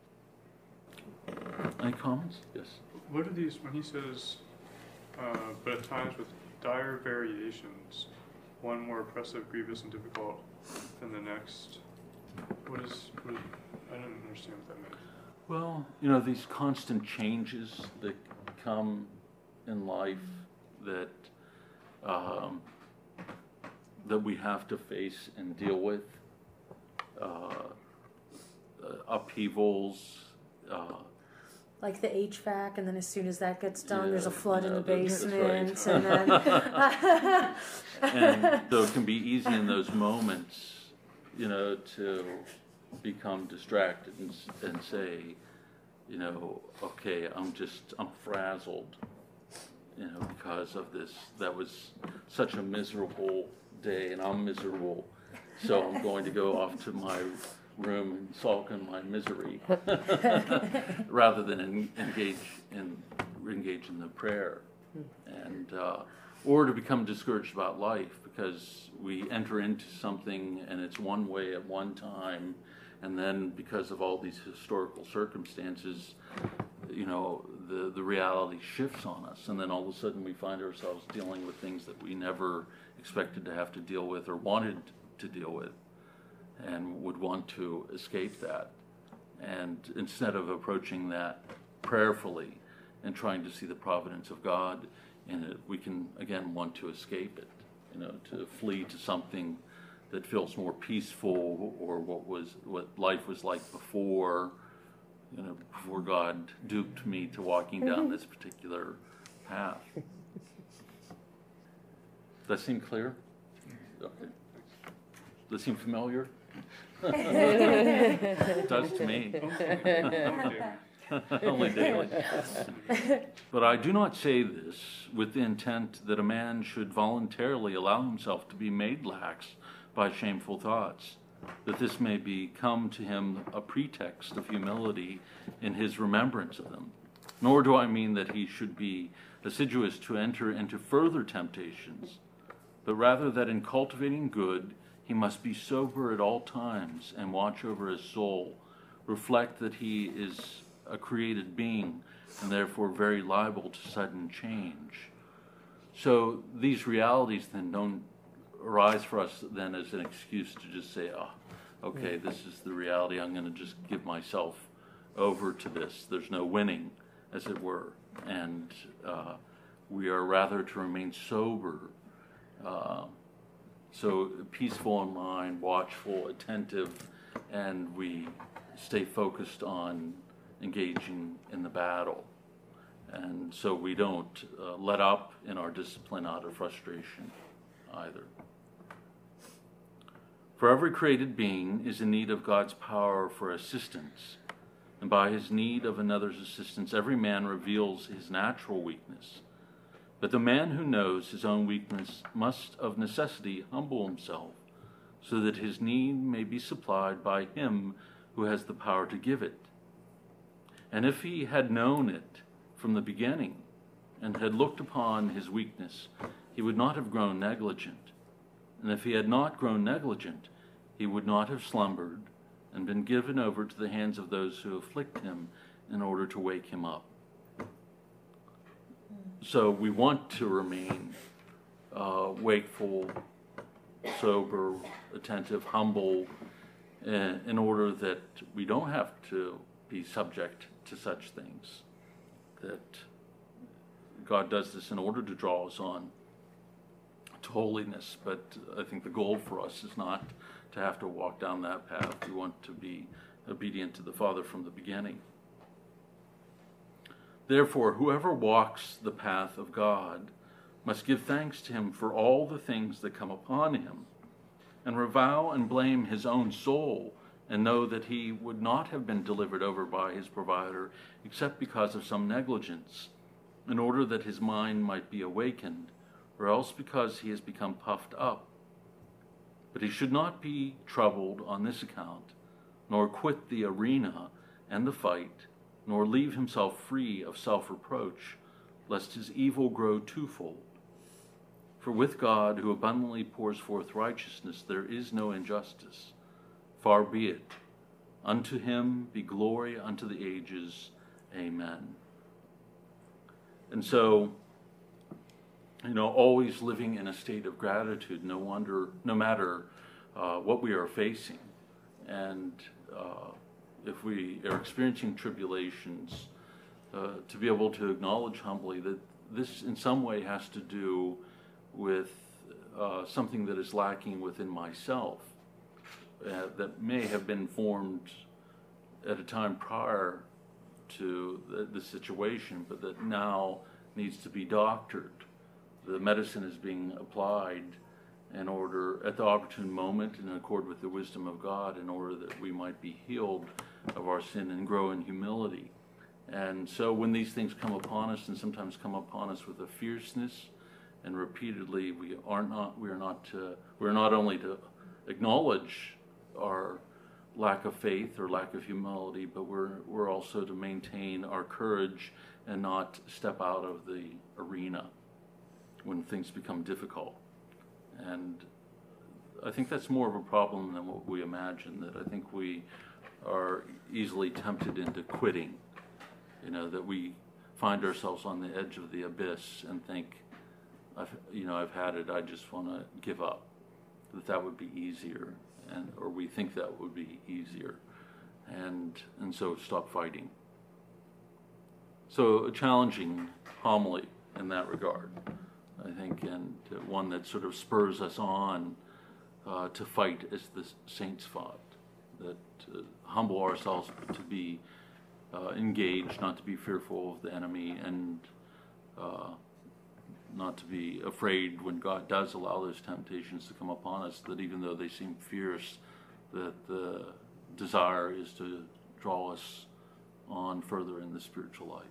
Any comments? Yes. What are these, when he says, uh, but at times with dire variations, one more oppressive, grievous, and difficult than the next? What is, what is I don't understand what that meant. Well, you know, these constant changes that come in life that um, that we have to face and deal with, uh, uh, upheavals. Uh, Like the H V A C, and then as soon as that gets done, Yeah, there's a flood in yeah, the that's- that's basement, right. and then and so it can be easy in those moments, you know, to become distracted and, s- and say, you know, okay, I'm just, I'm frazzled, you know, because of this. That was such a miserable day, and I'm miserable, so I'm going to go off to my room and sulk in my misery rather than en- engage in engage in the prayer, and uh, or to become discouraged about life because we enter into something and it's one way at one time, and then because of all these historical circumstances, you know, the the reality shifts on us, and then all of a sudden we find ourselves dealing with things that we never expected to have to deal with or wanted to deal with, and would want to escape that. And instead of approaching that prayerfully and trying to see the providence of God in it, we can again want to escape it, you know, to flee to something that feels more peaceful, or what was what life was like before, you know, before God duped me to walking down this particular path. Does that seem clear? Okay. Does it seem familiar? It does to me. Only daily. But I do not say this with the intent that a man should voluntarily allow himself to be made lax by shameful thoughts, that this may become to him a pretext of humility in his remembrance of them. Nor do I mean that he should be assiduous to enter into further temptations, but rather that in cultivating good he must be sober at all times and watch over his soul, reflect that he is a created being and therefore very liable to sudden change. So these realities then don't arise for us then as an excuse to just say, oh, okay, this is the reality, I'm going to just give myself over to this. There's no winning, as it were. And uh, we are rather to remain sober, uh, so peaceful in mind, watchful, attentive, and we stay focused on engaging in the battle. And so we don't uh, let up in our discipline out of frustration either. For every created being is in need of God's power for assistance, and by his need of another's assistance, every man reveals his natural weakness. But the man who knows his own weakness must of necessity humble himself, so that his need may be supplied by him who has the power to give it. And if he had known it from the beginning, and had looked upon his weakness, he would not have grown negligent. And if he had not grown negligent, he would not have slumbered and been given over to the hands of those who afflict him in order to wake him up. So we want to remain uh, wakeful, sober, attentive, humble, in, in order that we don't have to be subject to such things. That God does this in order to draw us on to holiness, but I think the goal for us is not to have to walk down that path. We want to be obedient to the Father from the beginning. Therefore, whoever walks the path of God must give thanks to him for all the things that come upon him, and revile and blame his own soul, and know that he would not have been delivered over by his provider except because of some negligence, in order that his mind might be awakened, or else because he has become puffed up. But he should not be troubled on this account, nor quit the arena and the fight, nor leave himself free of self-reproach, lest his evil grow twofold. For with God, who abundantly pours forth righteousness, there is no injustice. Far be it. Unto him be glory unto the ages. Amen. And so, you know, always living in a state of gratitude, no wonder, no matter uh, what we are facing. And uh, if we are experiencing tribulations, uh, to be able to acknowledge humbly that this in some way has to do with uh, something that is lacking within myself, uh, that may have been formed at a time prior to the, the situation, but that now needs to be doctored. The medicine is being applied in order, at the opportune moment, in accord with the wisdom of God, in order that we might be healed of our sin and grow in humility. And so when these things come upon us, and sometimes come upon us with a fierceness, and repeatedly, we are not, we are not, uh, we're not only to acknowledge our lack of faith or lack of humility, but we're we're also to maintain our courage and not step out of the arena when things become difficult. And I think that's more of a problem than what we imagine, that I think we are easily tempted into quitting, you know, that we find ourselves on the edge of the abyss and think, I've, you know, I've had it, I just want to give up, that that would be easier, and or we think that would be easier, and and so stop fighting. So a challenging homily in that regard, I think, and one that sort of spurs us on uh, to fight as the saints fought, that uh, humble ourselves to be uh, engaged, not to be fearful of the enemy, and uh, not to be afraid when God does allow those temptations to come upon us, that even though they seem fierce, that the desire is to draw us on further in the spiritual life.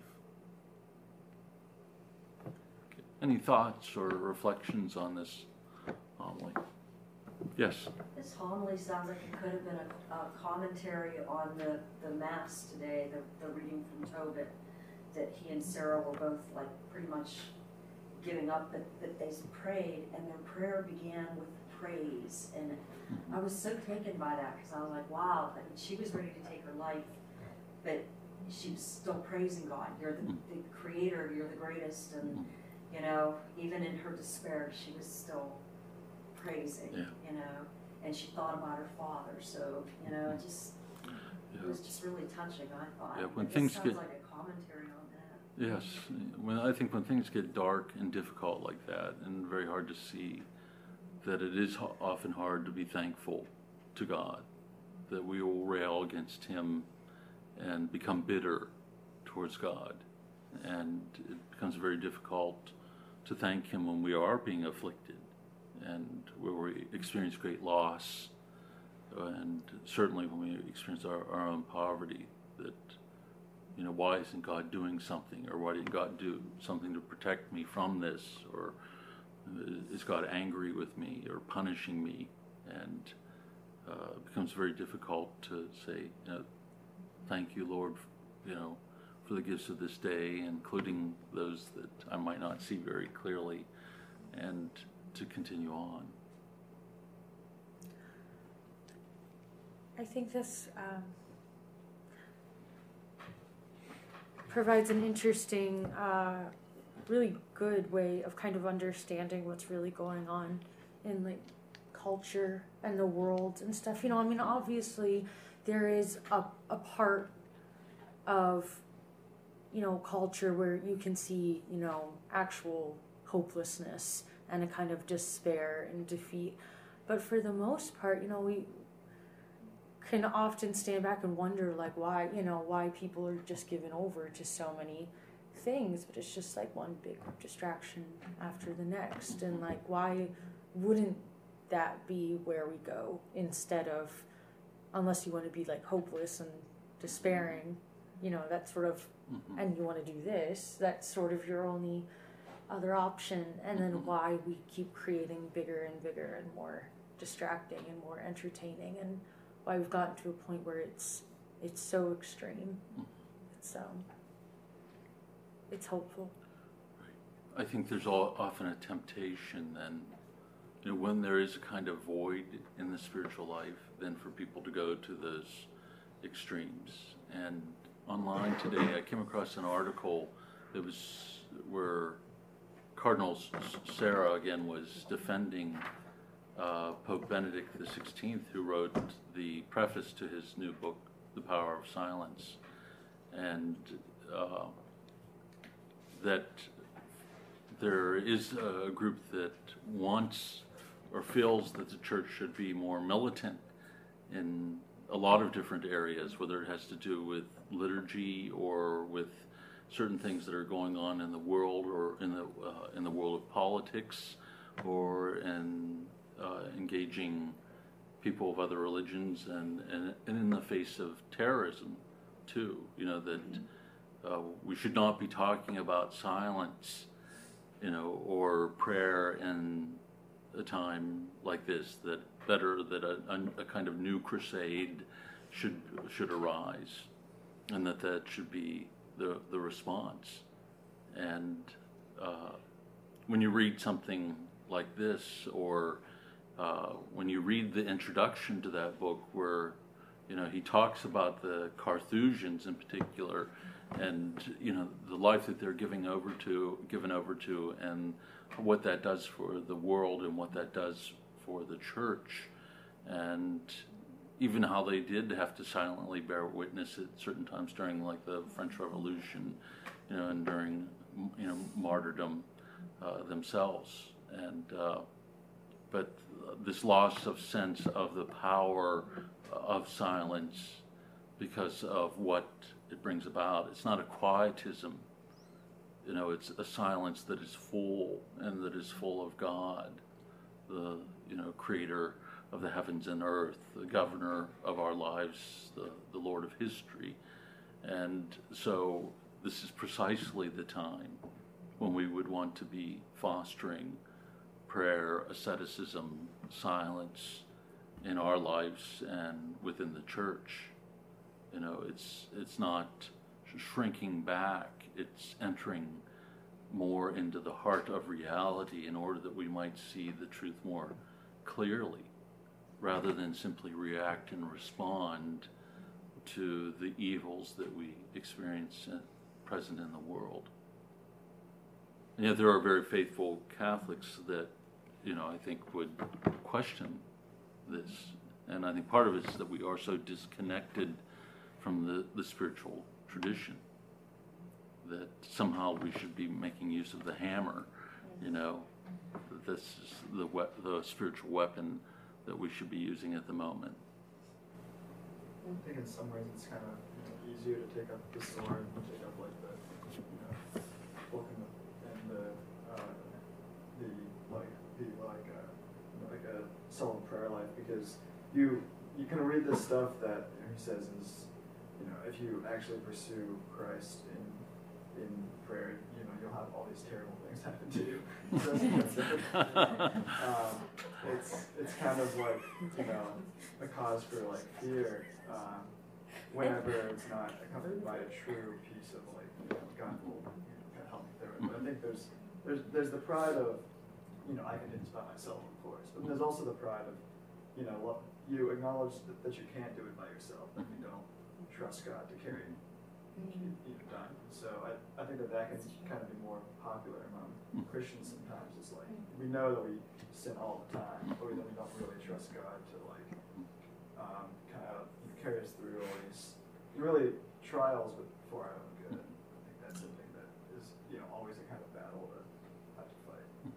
Okay. Any thoughts or reflections on this homily? Yes? This homily sounds like it could have been a, a commentary on the, the Mass today, the, the reading from Tobit, that he and Sarah were both like pretty much giving up, but that they prayed, and their prayer began with praise. And I was so taken by that, because I was like, wow, I mean, she was ready to take her life, but she was still praising God. You're the, the creator, you're the greatest. And, you know, even in her despair, she was still praising, yeah. you know, and she thought about her father. So, you know, it just, Yeah. it was just really touching, I thought. Yeah, when it things just sounds get- like a commentary on that. Yes, when I think when things get dark and difficult like that, and very hard to see, that it is ho- often hard to be thankful to God, that we will rail against Him and become bitter towards God, and it becomes very difficult to thank Him when we are being afflicted, and where we experience great loss, and certainly when we experience our, our own poverty, that, you know, why isn't God doing something? Or why didn't God do something to protect me from this? Or is God angry with me or punishing me? And uh, it becomes very difficult to say, you know, thank you, Lord, you know, for the gifts of this day, including those that I might not see very clearly, and to continue on. I think this um, provides an interesting, uh, really good way of kind of understanding what's really going on in like culture and the world and stuff. You know, I mean, obviously there is a, a part of, you know, culture where you can see, you know, actual hopelessness and a kind of despair and defeat. But for the most part, you know, we can often stand back and wonder, like, why, you know, why people are just given over to so many things, but it's just like one big distraction after the next. And like, why wouldn't that be where we go instead of, unless you want to be like hopeless and despairing, you know, that sort of, mm-hmm. and you want to do this, that's sort of your only other option. And then mm-hmm. why we keep creating bigger and bigger and more distracting and more entertaining, and why we've gotten to a point where it's it's so extreme. It's um it's hopeful. Right. I think there's all, often a temptation then, you know, when there is a kind of void in the spiritual life, then for people to go to those extremes. And online today I came across an article that was where Cardinal Sarah again was defending uh, Pope Benedict the sixteenth, who wrote the preface to his new book, The Power of Silence, and uh, that there is a group that wants or feels that the church should be more militant in a lot of different areas, whether it has to do with liturgy or with certain things that are going on in the world, or in the uh, in the world of politics, or in uh, engaging people of other religions, and, and, and in the face of terrorism too. You know, that uh, we should not be talking about silence, you know, or prayer in a time like this, that better that a, a, a kind of new crusade should should arise, and that that should be the the response. And uh, when you read something like this, or uh, when you read the introduction to that book, where, you know, he talks about the Carthusians in particular, and, you know, the life that they're giving over to, given over to, and what that does for the world and what that does for the church, and even how they did have to silently bear witness at certain times during, like, the French Revolution, you know, and during, you know, martyrdom uh, themselves. And uh, but this loss of sense of the power of silence because of what it brings about. It's not a quietism, you know, it's a silence that is full, and that is full of God, the, you know, creator of the heavens and earth, the governor of our lives, the, the Lord of history. And so this is precisely the time when we would want to be fostering prayer, asceticism, silence in our lives and within the church. You know, it's it's not shrinking back, it's entering more into the heart of reality in order that we might see the truth more clearly, rather than simply react and respond to the evils that we experience present in the world. And yet there are very faithful Catholics that, you know, I think would question this. And I think part of it is that we are so disconnected from the, the spiritual tradition that somehow we should be making use of the hammer, you know. This is the, we- the spiritual weapon that we should be using at the moment. I think in some ways it's kind of, you know, easier to take up the sword and take up like the, you know, book and the, and the, uh, the like the like uh, you know, like a solemn prayer life, because you you can read this stuff that, you know, he says is, you know, if you actually pursue Christ in in prayer, you know, you'll have all these terrible things happen to you. So it's, um, it's it's kind of like, you know, a cause for like fear, um, whenever it's not accompanied by a true piece of like, you know, God will, you know, kind of help me through it. But I think there's there's there's the pride of, you know, I can do this by myself, of course, but there's also the pride of, you know, what you acknowledge that, that you can't do it by yourself, and you don't trust God to carry you, you've done. So I, I think that that can kind of be more popular among Christians sometimes. It's like, we know that we sin all the time, or then we don't really trust God to like um, kind of carry us through all these really trials, but for our own good. I think that's something that is, you know, always a kind of battle to have to fight.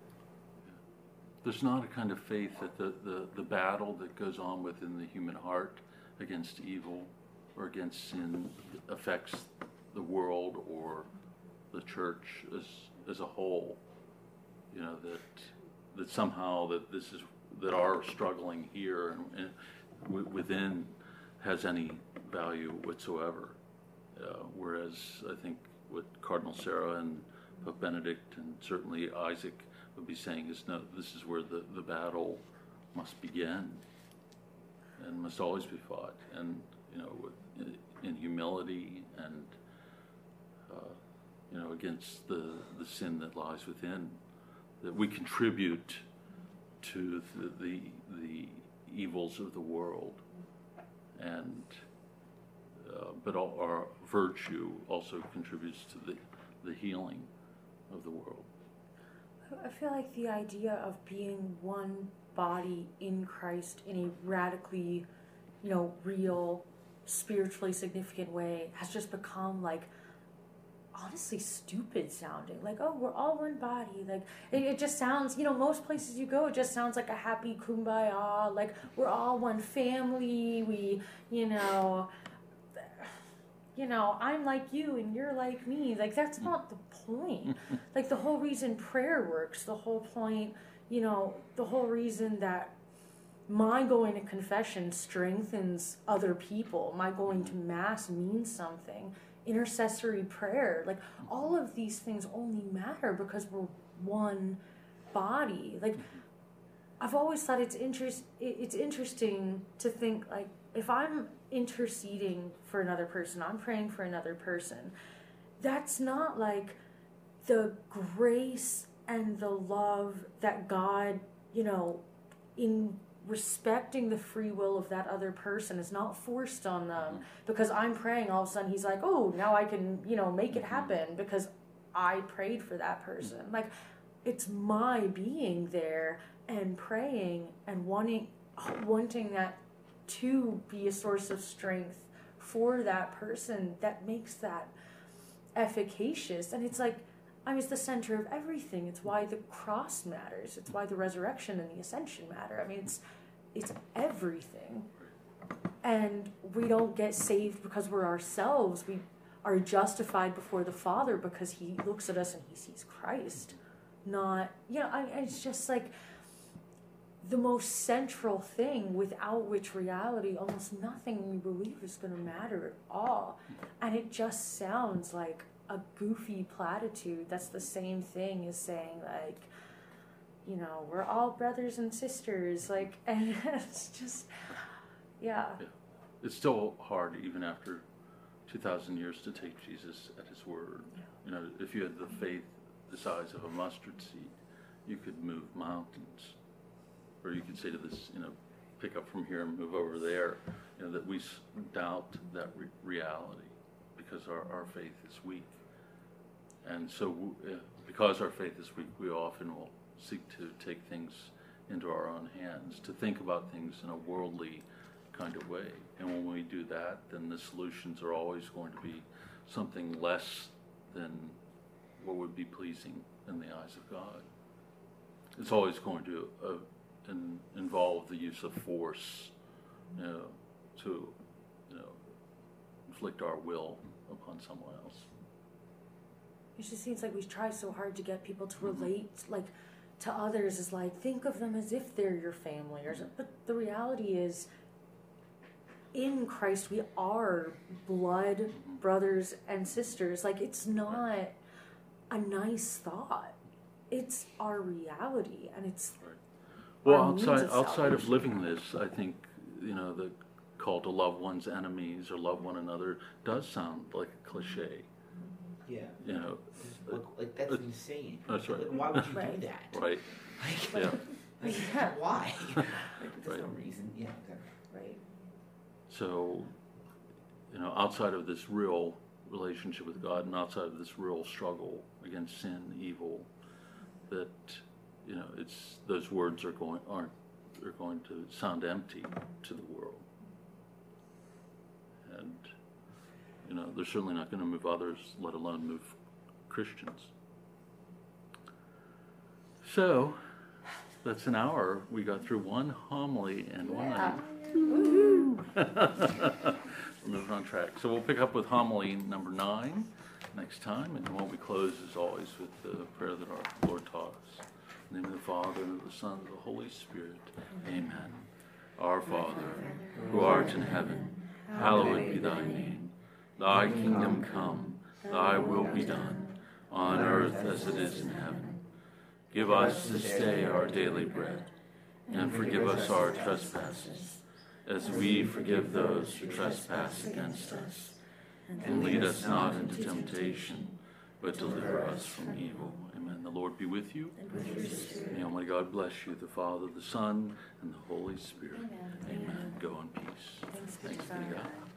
There's not a kind of faith that the, the, the battle that goes on within the human heart against evil or against sin affects the world or the church as as a whole. You know, that that somehow that this is that our struggling here and, and w- within has any value whatsoever. Uh, whereas I think what Cardinal Sarah and Pope Benedict and certainly Isaac would be saying is no, this is where the, the battle must begin and must always be fought, and you know, in, in humility and uh, you know, against the, the sin that lies within, that we contribute to the the, the evils of the world, and uh, but all, our virtue also contributes to the the healing of the world. I feel like the idea of being one body in Christ in a radically, you know, real, spiritually significant way has just become like honestly stupid sounding. Like, oh, we're all one body. Like, it, it just sounds, you know, most places you go, it just sounds like a happy kumbaya. Like, we're all one family. We, you know, you know, I'm like you and you're like me. Like, that's not the point. Like, the whole reason prayer works, the whole point, you know, the whole reason that my going to confession strengthens other people, my going to Mass means something, intercessory prayer, like, all of these things only matter because we're one body. Like, I've always thought it's interest, it's interesting to think, like, if I'm interceding for another person, I'm praying for another person, that's not like the grace and the love that God, you know, in respecting the free will of that other person is not forced on them because I'm praying, all of a sudden he's like, oh, now I can, you know, make it happen because I prayed for that person. Like, it's my being there and praying and wanting wanting that to be a source of strength for that person that makes that efficacious. And it's like, I mean, it's the center of everything. It's why the cross matters. It's why the resurrection and the ascension matter. I mean, it's it's everything. And we don't get saved because we're ourselves. We are justified before the Father because he looks at us and he sees Christ. Not, you know, I, it's just like the most central thing without which reality, almost nothing we believe is going to matter at all. And it just sounds like a goofy platitude that's the same thing as saying, like, you know, we're all brothers and sisters, like, and it's just, yeah. yeah. It's still hard, even after two thousand years, to take Jesus at his word. Yeah. You know, if you had the faith the size of a mustard seed, you could move mountains. Or you could say to this, you know, pick up from here and move over there, you know, that we doubt that re- reality because our, our faith is weak. And so uh, because our faith is weak, we often will seek to take things into our own hands, to think about things in a worldly kind of way. And when we do that, then the solutions are always going to be something less than what would be pleasing in the eyes of God. It's always going to uh, in, involve the use of force, you know, to, you know, inflict our will upon someone else. It just seems like we try so hard to get people to relate, like, to others as like, think of them as if they're your family, or but the reality is, in Christ we are blood brothers and sisters. Like, it's not a nice thought; it's our reality, and it's right. Well, our means outside of outside of salvation. living this, I think, you know, the call to love one's enemies or love one another does sound like a cliche. Yeah. You know, Like, like that's uh, insane. that's right. Like, why would you Right. do that? right? Like, Yeah. like, Yeah. why? Like, there's Right. no reason. Yeah, exactly. Right. So, you know, outside of this real relationship with God and outside of this real struggle against sin, evil, that you know, it's those words are going aren't are going to sound empty to the world, and you know they're certainly not going to move others, let alone move Christians. So that's an hour. We got through one homily and one night. We're moving on track. So we'll pick up with homily number nine next time, and what we close as always with the prayer that our Lord taught us. In the name of the Father, and of the Son, and of the Holy Spirit. Amen. Our Father, who art in heaven, hallowed be thy name. Thy kingdom come, thy will be done, on earth as it is in heaven. Give us this day our daily bread, and forgive us our trespasses, as we forgive those who trespass against us. And lead us not into temptation, but deliver us from evil. Amen. The Lord be with you. And with your spirit. May Almighty God bless you, the Father, the Son, and the Holy Spirit. Amen. Amen. Go in peace. Thanks be to Thanks be to God. God.